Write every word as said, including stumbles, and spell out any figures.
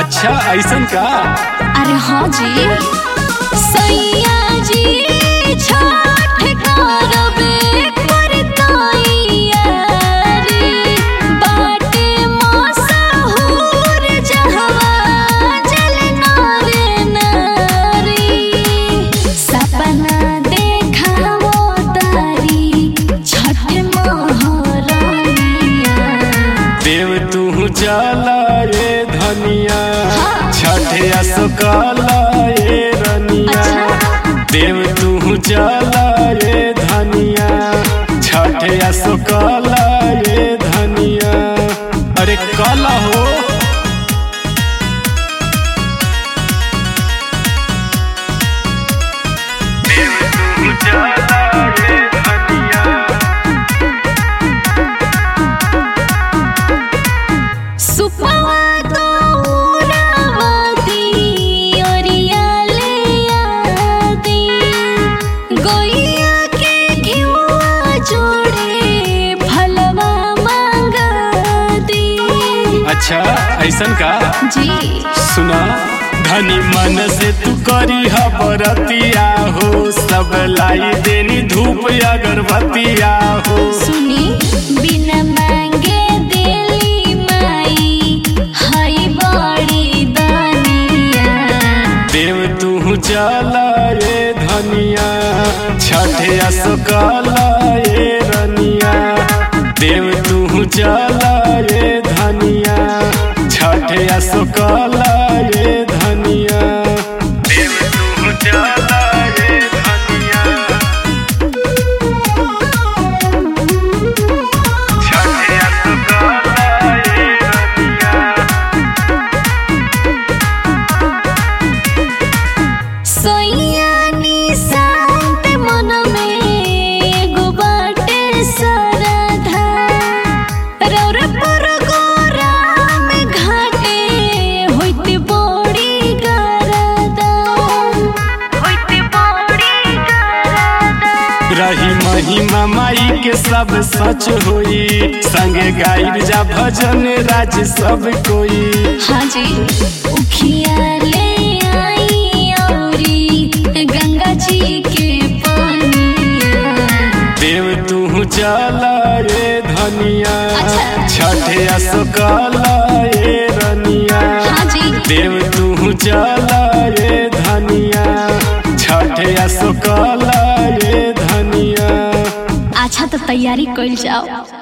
अच्छा ऐसन का? अरे हाँ जी सैया जी छठ करबे करतैया रे बाटे मशहूर जहवा जल नारे नारी सपना देखावो तारी छठ महारानिया। देव तू जाला रे धनिया छठ असकाला ये रनिया। देव तू जाला रे धनिया छठ असकाला ये धनिया। अरे काला हो देव तू जाला रे धनिया। सुपवा तो उड़ावती ओरियाले आदी गोइया के घिउआ जोड़े फलवा मांगती। अच्छा ऐसन का? जी सुना धनी मन से तू करी हा बरतिया हो सब लाई देनी धूप अगरबत्तिया हो। सुनी बिना मांगे देली माई हई बड़ी दानिया। देव तू जाला रे धनिया छठ असकाला ये रनिया। देव तू जाला रे धनिया छठ असकाला ये धनिया। देव तू जाला रे धनिया छठ असकाला ये रनिया। सोइया निशांत मन में एगो बाटे सरधा रौरा पर गोराम घाटे होइत बड़ी गरदा होइत बड़ी गरदा। रही महिमा माई के सब सच होई संगे गाइब जा भजन राज सब कोई। हाँ जी उखिया ले आई औरी गंगा जी के पानिया। देव तू जाला रे धनिया अच्छा। छठ असकाला ये रनिया। हाँ जी देव तू जाला रे धनिया छठ असकाला ये धनिया। अच्छा तो तैयारी कइल जाओ।